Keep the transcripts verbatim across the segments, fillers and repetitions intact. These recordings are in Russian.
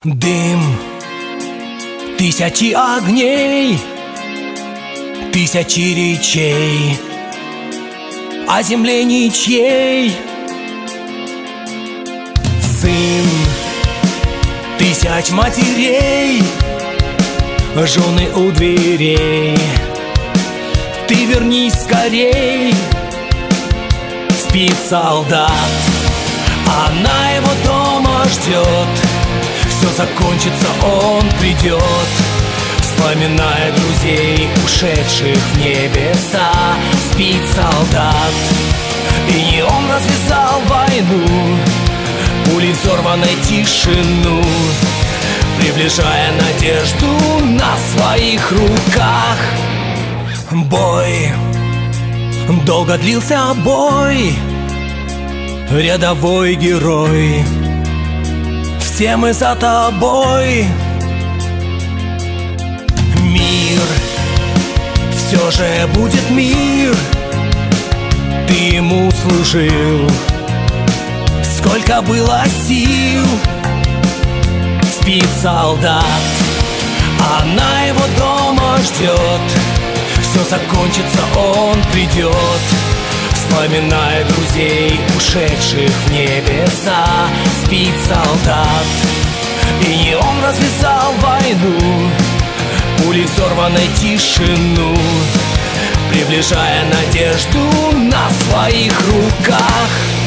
Дым тысячи огней, тысячи речей о земле ничьей. Сын тысяч матерей, жены у дверей. Ты вернись скорей. Спит солдат, она его дома ждет. Все закончится, он придет, вспоминая друзей, ушедших в небеса. Спит солдат, и не он развязал войну, пулей взорванной тишину, приближая надежду на своих руках. Бой, долго длился бой, рядовой герой. Все мы за тобой. Мир, все же будет мир. Ты ему служил, сколько было сил. Спит солдат, она его дома ждет. Все закончится, он придет, вспоминая друзей, ушедших в небеса. Спит солдат, и не он развязал войну, пулей взорванной тишину, приближая надежду на своих руках.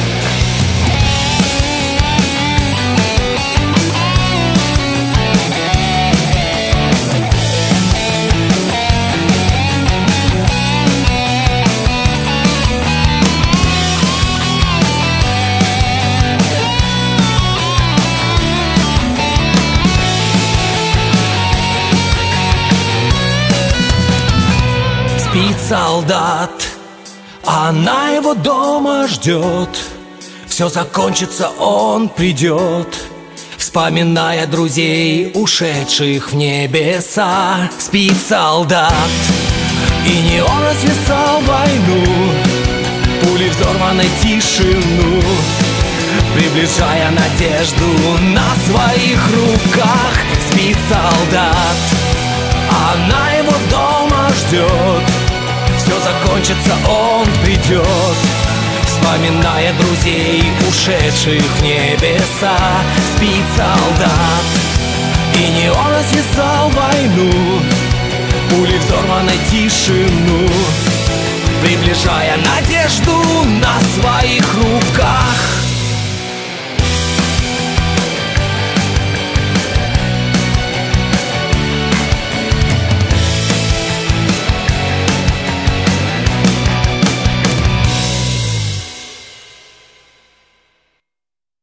Спит солдат, она его дома ждет. Все закончится, он придет, вспоминая друзей, ушедших в небеса. Спит солдат, и не он развязал войну, пулей взорванной тишину, приближая надежду на своих руках. Спит солдат, она его дома ждет. Все закончится, он придет, вспоминая друзей, ушедших в небеса. Спит солдат, и не он развязал войну, пулей взорванной тишину, приближая надежду на своих руках.